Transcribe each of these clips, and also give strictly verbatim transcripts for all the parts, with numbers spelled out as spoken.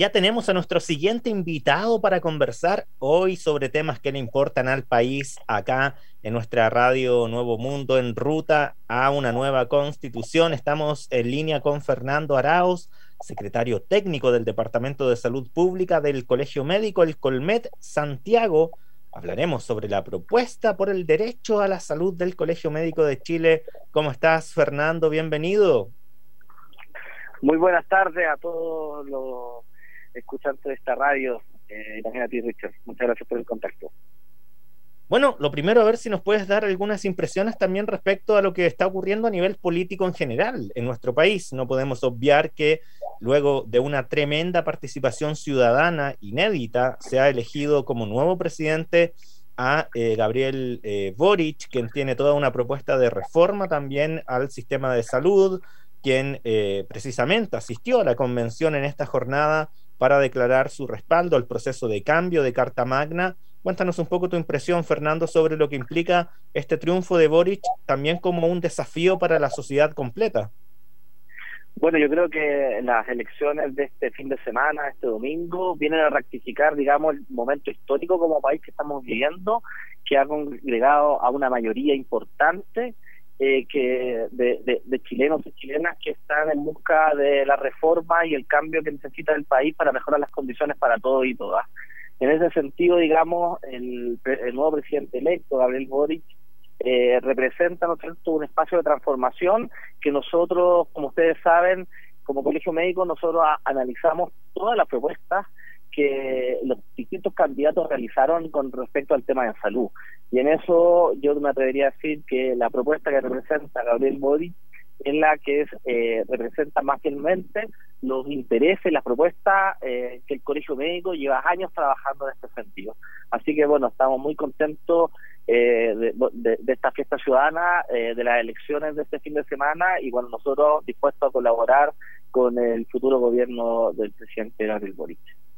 ya tenemos a nuestro siguiente invitado para conversar hoy sobre temas que le importan al país acá en nuestra radio Nuevo Mundo en ruta a una nueva constitución. Estamos en línea con Fernando Arauz, secretario técnico del Departamento de Salud Pública del Colegio Médico, el Colmet Santiago. Hablaremos sobre la propuesta por el derecho a la salud del Colegio Médico de Chile. ¿Cómo estás, Fernando? Bienvenido. Muy buenas tardes a todos los escuchantes de esta radio, eh, y también a ti, Richard. Muchas gracias por el contacto. Bueno, lo primero, a ver si nos puedes dar algunas impresiones también respecto a lo que está ocurriendo a nivel político en general en nuestro país. No podemos obviar que luego de una tremenda participación ciudadana inédita, se ha elegido como nuevo presidente a eh, Gabriel eh, Boric, quien tiene toda una propuesta de reforma también al sistema de salud, quien eh, precisamente asistió a la convención en esta jornada para declarar su respaldo al proceso de cambio de Carta Magna. Cuéntanos un poco tu impresión, Fernando, sobre lo que implica este triunfo de Boric, también como un desafío para la sociedad completa. Bueno, yo creo que las elecciones de este fin de semana, este domingo, vienen a rectificar, digamos, el momento histórico como país que estamos viviendo, que ha congregado a una mayoría importante eh, que de, de, de chilenos y chilenas que están en busca de la reforma y el cambio que necesita el país para mejorar las condiciones para todos y todas. En ese sentido, digamos, el, el nuevo presidente electo, Gabriel Boric, eh, representa, ¿no es cierto?, un espacio de transformación que nosotros, como ustedes saben, como Colegio Médico, nosotros a, analizamos todas las propuestas que los distintos candidatos realizaron con respecto al tema de salud. Y en eso yo me atrevería a decir que la propuesta que representa Gabriel Boric es la que es, eh, representa más fielmente los intereses, las propuestas eh, que el Colegio Médico lleva años trabajando en este sentido. Así que bueno, estamos muy contentos eh, de, de, de esta fiesta ciudadana, eh, de las elecciones de este fin de semana, y bueno, nosotros dispuestos a colaborar con el futuro gobierno del presidente Gabriel Boric.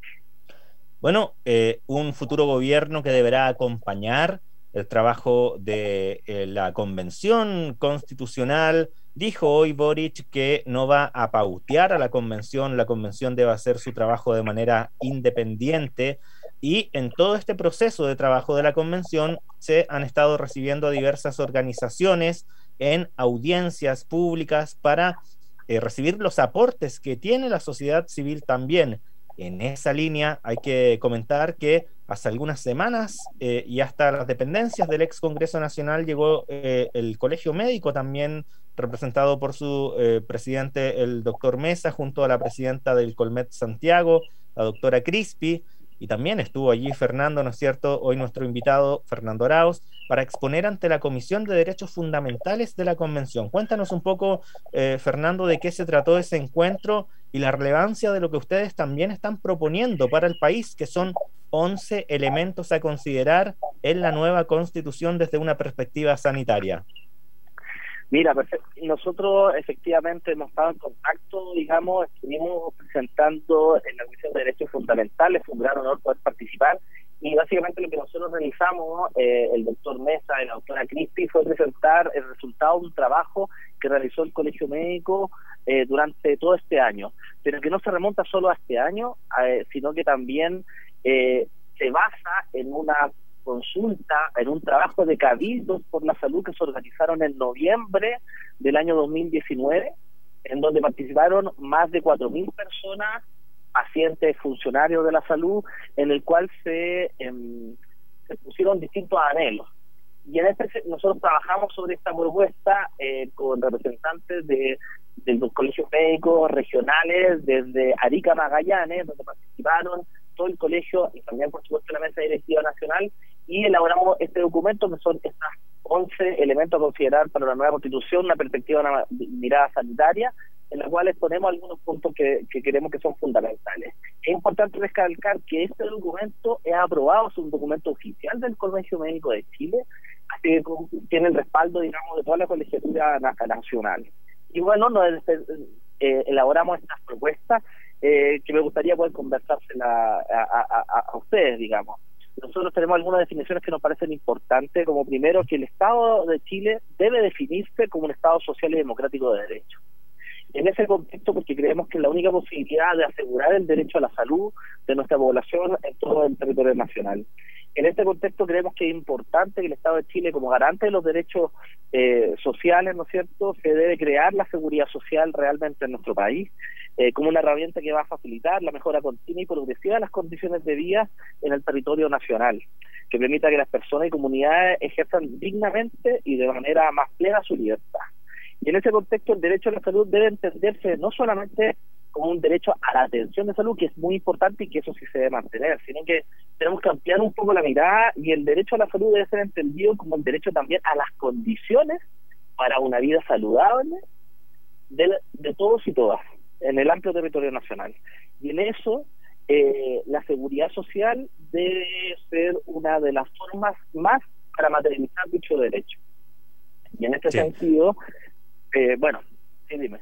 Bueno, eh, un futuro gobierno que deberá acompañar el trabajo de eh, la Convención Constitucional. Dijo hoy Boric que no va a pautear a la Convención, la Convención debe hacer su trabajo de manera independiente, y en todo este proceso de trabajo de la Convención se han estado recibiendo a diversas organizaciones en audiencias públicas para eh, recibir los aportes que tiene la sociedad civil también. En esa línea hay que comentar que hace algunas semanas eh, y hasta las dependencias del ex Congreso Nacional llegó eh, el Colegio Médico, también representado por su eh, presidente, el doctor Mesa, junto a la presidenta del Colmet Santiago, la doctora Crispi, y también estuvo allí Fernando, ¿no es cierto?, hoy nuestro invitado, Fernando Arauz, para exponer ante la Comisión de Derechos Fundamentales de la Convención. Cuéntanos un poco, eh, Fernando, de qué se trató ese encuentro y la relevancia de lo que ustedes también están proponiendo para el país, que son once elementos a considerar en la nueva Constitución desde una perspectiva sanitaria. Mira, nosotros efectivamente hemos estado en contacto, digamos, estuvimos presentando en la Comisión de Derechos Fundamentales, fue un gran honor poder participar, y básicamente lo que nosotros realizamos, eh, el doctor Mesa y la doctora Crispi, fue presentar el resultado de un trabajo que realizó el Colegio Médico eh, durante todo este año, pero que no se remonta solo a este año, eh, sino que también eh, se basa en una consulta, en un trabajo de cabildos por la salud que se organizaron en noviembre del año dos mil diecinueve, en donde participaron más de cuatro mil personas, pacientes, funcionarios de la salud, en el cual se, eh, se pusieron distintos anhelos. Y en este nosotros trabajamos sobre esta propuesta eh, con representantes de, de los colegios médicos regionales, desde Arica a Magallanes, donde participaron todo el colegio y también, por supuesto, la mesa directiva nacional, y elaboramos este documento que son estas once elementos a considerar para la nueva Constitución, una perspectiva, una mirada sanitaria, en la cual exponemos algunos puntos que, que creemos que son fundamentales. Es importante recalcar que este documento es aprobado, es un documento oficial del Colegio Médico de Chile, así que tiene el respaldo, digamos, de toda la colegiatura nacional. Y bueno, nos eh, elaboramos estas propuestas eh, que me gustaría poder conversárselas a, a, a, a ustedes, digamos. Nosotros tenemos algunas definiciones que nos parecen importantes, como primero que el Estado de Chile debe definirse como un Estado social y democrático de derecho. En ese contexto, porque creemos que es la única posibilidad de asegurar el derecho a la salud de nuestra población en todo el territorio nacional. En este contexto creemos que es importante que el Estado de Chile, como garante de los derechos eh, sociales, ¿no es cierto?, se debe crear la seguridad social realmente en nuestro país, eh, como una herramienta que va a facilitar la mejora continua y progresiva de las condiciones de vida en el territorio nacional, que permita que las personas y comunidades ejerzan dignamente y de manera más plena su libertad. Y en ese contexto el derecho a la salud debe entenderse no solamente como un derecho a la atención de salud, que es muy importante y que eso sí se debe mantener, sino que tenemos que ampliar un poco la mirada y el derecho a la salud debe ser entendido como el derecho también a las condiciones para una vida saludable de, de todos y todas en el amplio territorio nacional. Y en eso eh, la seguridad social debe ser una de las formas más para materializar dicho derecho. Y en este Sí. sentido, eh, bueno, sí, dime.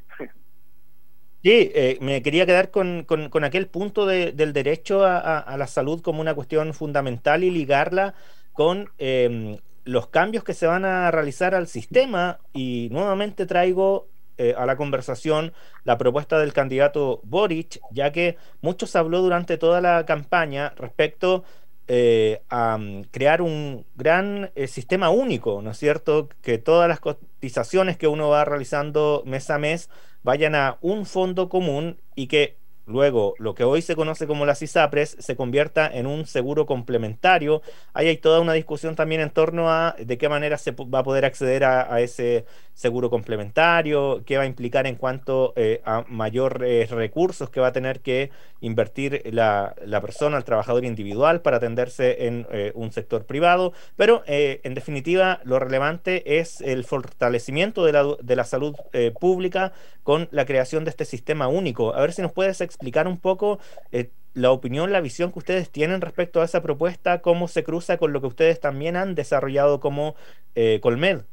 Sí, eh, me quería quedar con, con, con aquel punto de- del derecho a, a- a la salud como una cuestión fundamental y ligarla con em, los cambios que se van a realizar al sistema. Y nuevamente traigo eh, a la conversación la propuesta del candidato Boric, ya que mucho se habló durante toda la campaña respecto eh, a mm, crear un gran eh, sistema único, ¿no es cierto? Que todas las cotizaciones que uno va realizando mes a mes vayan a un fondo común y que luego lo que hoy se conoce como las ISAPRES se convierta en un seguro complementario. Ahí hay toda una discusión también en torno a de qué manera se va a poder acceder a, a ese seguro complementario, qué va a implicar en cuanto eh, a mayores recursos que va a tener que invertir la, la persona, el trabajador individual para atenderse en eh, un sector privado. Pero eh, en definitiva lo relevante es el fortalecimiento de la, de la salud eh, pública con la creación de este sistema único. A ver si nos puedes explicar un poco eh, la opinión, la visión que ustedes tienen respecto a esa propuesta, cómo se cruza con lo que ustedes también han desarrollado como eh, Colmed.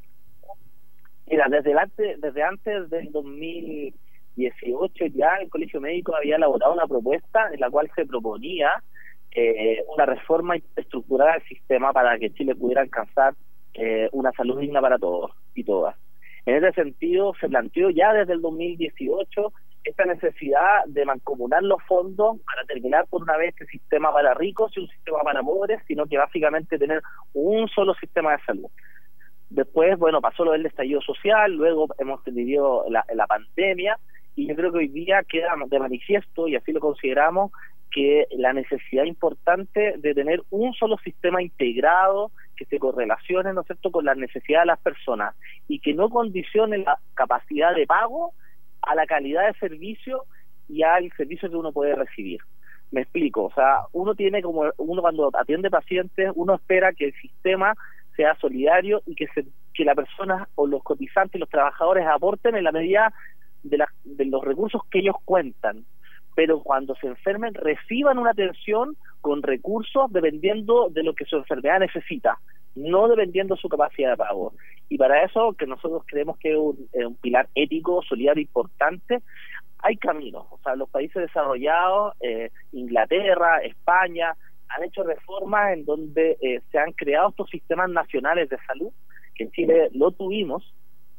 Mira, desde, el antes, desde antes del dos mil dieciocho ya el Colegio Médico había elaborado una propuesta en la cual se proponía eh, una reforma estructural al sistema para que Chile pudiera alcanzar eh, una salud digna para todos y todas. En ese sentido, se planteó ya desde el dos mil dieciocho esta necesidad de mancomunar los fondos para terminar por una vez este sistema para ricos y un sistema para pobres, sino que básicamente tener un solo sistema de salud. Después, bueno, pasó lo del estallido social, luego hemos tenido la, la pandemia, y yo creo que hoy día queda de manifiesto, y así lo consideramos, que la necesidad importante de tener un solo sistema integrado que se correlacione, ¿no es cierto?, con las necesidades de las personas y que no condicione la capacidad de pago a la calidad de servicio y al servicio que uno puede recibir. Me explico, o sea, uno tiene como, uno cuando atiende pacientes, uno espera que el sistema sea solidario y que se, que la persona o los cotizantes y los trabajadores aporten en la medida de, la, de los recursos que ellos cuentan, pero cuando se enfermen reciban una atención con recursos dependiendo de lo que su enfermedad necesita, no dependiendo de su capacidad de pago. Y para eso, que nosotros creemos que es un, es un pilar ético, solidario importante, hay caminos. O sea, los países desarrollados, eh, Inglaterra, España, han hecho reformas en donde eh, se han creado estos sistemas nacionales de salud, que en Chile lo tuvimos,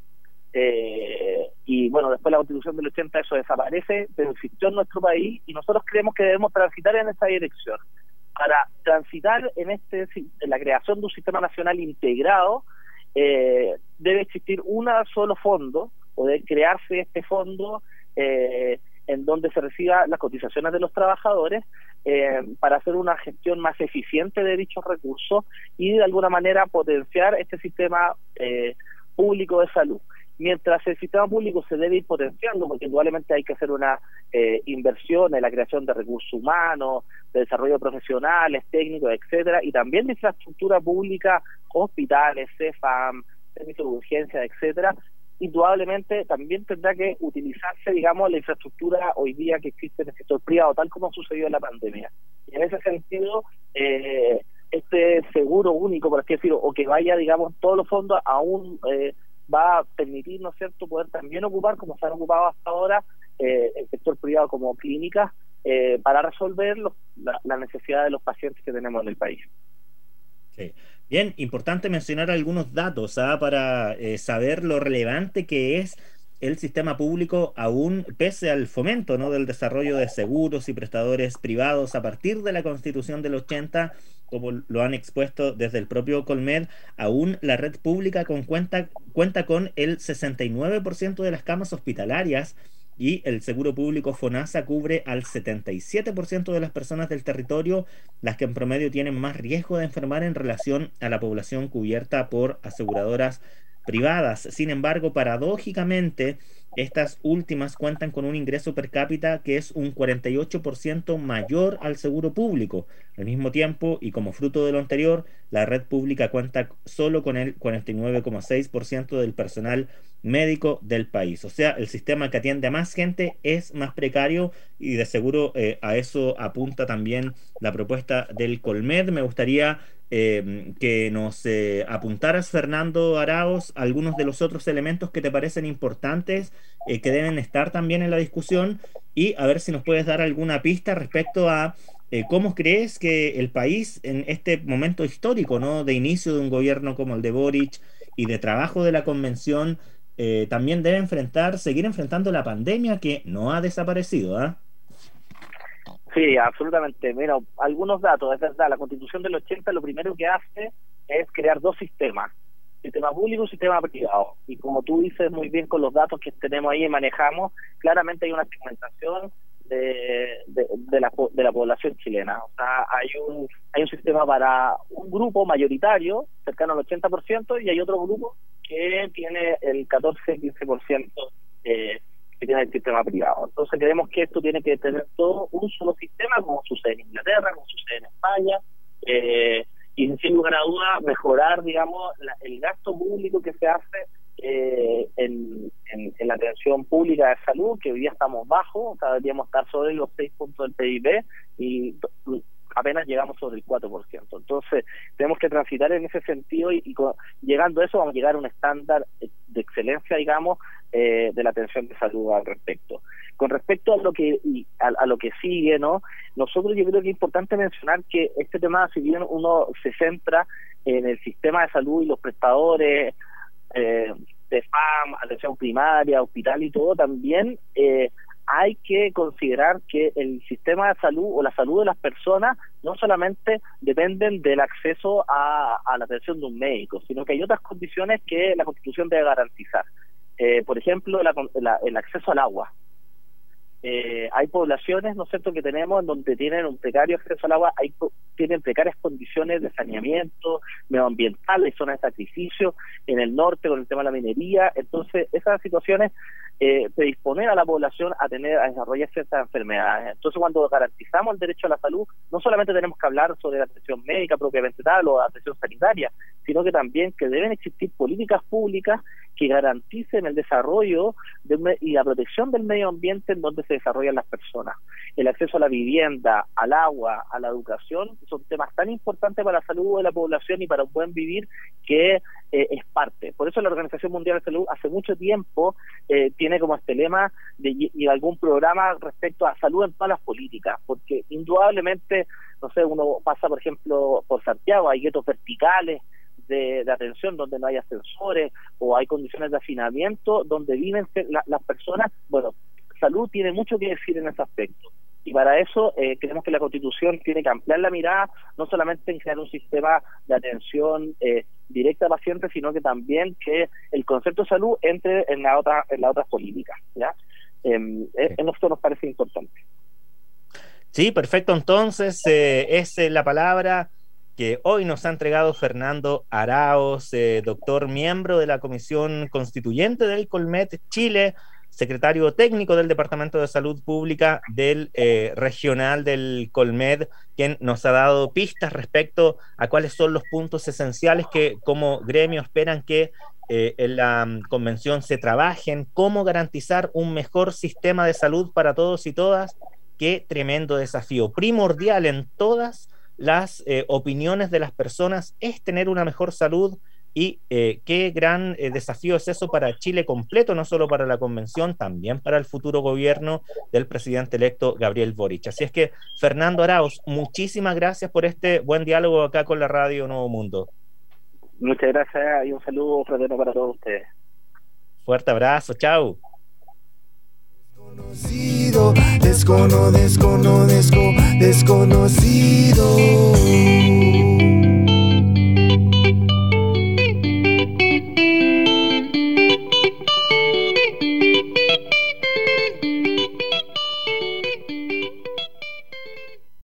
eh, y bueno, después de la Constitución del ochenta eso desaparece, pero existió en nuestro país y nosotros creemos que debemos transitar en esa dirección. Para transitar en este en la creación de un sistema nacional integrado, eh, debe existir un solo fondo, o debe crearse este fondo eh, en donde se reciban las cotizaciones de los trabajadores eh, para hacer una gestión más eficiente de dichos recursos y de alguna manera potenciar este sistema eh, público de salud. Mientras el sistema público se debe ir potenciando, porque indudablemente hay que hacer una eh, inversión en la creación de recursos humanos, de desarrollo de profesionales, técnicos, etcétera, y también de infraestructura pública, hospitales, CEFAM, servicios de urgencia, etcétera, indudablemente también tendrá que utilizarse, digamos, la infraestructura hoy día que existe en el sector privado, tal como sucedió en la pandemia. Y en ese sentido, eh, este seguro único, por así decirlo, o que vaya, digamos, todos los fondos a un... Eh, va a permitir, ¿no es cierto?, poder también ocupar, como se han ocupado hasta ahora, eh, el sector privado como clínicas, eh, para resolver los, la, la necesidad de los pacientes que tenemos en el país. Sí. Bien, importante mencionar algunos datos ¿ah? para eh, saber lo relevante que es el sistema público aún, pese al fomento, ¿no?, del desarrollo de seguros y prestadores privados a partir de la Constitución del ochenta, como lo han expuesto desde el propio Colmed, aún la red pública con cuenta, cuenta con el sesenta y nueve por ciento de las camas hospitalarias, y el seguro público FONASA cubre al setenta y siete por ciento de las personas del territorio, las que en promedio tienen más riesgo de enfermar en relación a la población cubierta por aseguradoras privadas. Sin embargo, paradójicamente, estas últimas cuentan con un ingreso per cápita que es un cuarenta y ocho por ciento mayor al seguro público. Al mismo tiempo, y como fruto de lo anterior, la red pública cuenta solo con el cuarenta y nueve coma seis por ciento del personal médico del país. O sea, el sistema que atiende a más gente es más precario, y de seguro eh, a eso apunta también la propuesta del Colmed. Me gustaría eh, que nos eh, apuntaras, Fernando Araos, algunos de los otros elementos que te parecen importantes, eh, que deben estar también en la discusión, y a ver si nos puedes dar alguna pista respecto a eh, cómo crees que el país en este momento histórico, ¿no?, de inicio de un gobierno como el de Boric y de trabajo de la convención, eh, también debe enfrentar, seguir enfrentando la pandemia que no ha desaparecido, ¿ah? Sí, absolutamente. Mira, algunos datos, es verdad, la Constitución del ochenta lo primero que hace es crear dos sistemas, sistema público y sistema privado. Y como tú dices muy bien con los datos que tenemos ahí y manejamos, claramente hay una segmentación de, de, de, la, de la población chilena. O sea, hay un, hay un sistema para un grupo mayoritario, cercano al ochenta por ciento, y hay otro grupo que tiene el catorce a quince por ciento eh, que tiene el sistema privado. Entonces creemos que esto tiene que tener todo un solo sistema, como sucede en Inglaterra, como sucede en España, eh, y sin lugar a duda mejorar, digamos, la, el gasto público que se hace eh, en, en, en la atención pública de salud, que hoy día estamos bajo, o sea, deberíamos estar sobre los seis puntos del P I B y apenas llegamos sobre el cuatro por ciento. Entonces tenemos que transitar en ese sentido, y, y con, llegando a eso vamos a llegar a un estándar de excelencia, digamos, eh, de la atención de salud al respecto. Con respecto a lo que y a, a lo que sigue, ¿no? Nosotros, yo creo que es importante mencionar que este tema, si bien uno se centra en el sistema de salud y los prestadores eh, de F A M, atención primaria, hospital y todo, también eh, hay que considerar que el sistema de salud o la salud de las personas no solamente dependen del acceso a, a la atención de un médico, sino que hay otras condiciones que la Constitución debe garantizar. Eh, por ejemplo, la, la, el acceso al agua. Eh, hay poblaciones, ¿no es cierto?, que tenemos en donde tienen un precario acceso al agua, hay, tienen precarias condiciones de saneamiento medioambiental, hay zonas de sacrificio en el norte con el tema de la minería. Entonces esas situaciones eh, predisponen a la población a tener a desarrollar ciertas enfermedades. Entonces, cuando garantizamos el derecho a la salud, no solamente tenemos que hablar sobre la atención médica propiamente tal o atención sanitaria, sino que también que deben existir políticas públicas que garanticen el desarrollo de, y la protección del medio ambiente en donde se desarrollan las personas. El acceso a la vivienda, al agua, a la educación, son temas tan importantes para la salud de la población y para un buen vivir, que eh, es parte. Por eso la Organización Mundial de Salud hace mucho tiempo eh, tiene como este lema de, y algún programa respecto a salud en todas las políticas, porque indudablemente, no sé, uno pasa por ejemplo por Santiago, hay guetos verticales De, de atención donde no hay ascensores, o hay condiciones de hacinamiento donde viven la, las personas. Bueno, salud tiene mucho que decir en ese aspecto, y para eso eh, creemos que la Constitución tiene que ampliar la mirada, no solamente en crear un sistema de atención eh, directa a pacientes, sino que también que el concepto de salud entre en la otra en las otras políticas, ¿ya? Eh, sí. En esto nos parece importante. Sí, perfecto. Entonces eh, es eh, la palabra que hoy nos ha entregado Fernando Araos, eh, doctor miembro de la Comisión Constituyente del Colmed Chile, secretario técnico del Departamento de Salud Pública del eh, regional del Colmed, quien nos ha dado pistas respecto a cuáles son los puntos esenciales que como gremio esperan que eh, en la um, convención se trabajen, cómo garantizar un mejor sistema de salud para todos y todas. Qué tremendo desafío, primordial en todas las eh, opiniones de las personas es tener una mejor salud, y eh, qué gran eh, desafío es eso para Chile completo, no solo para la convención, también para el futuro gobierno del presidente electo Gabriel Boric. Así es que, Fernando Araos, muchísimas gracias por este buen diálogo acá con la Radio Nuevo Mundo. Muchas gracias y un saludo fraterno para todos ustedes. Fuerte abrazo, chao. Descono, descono, desco, desconocido.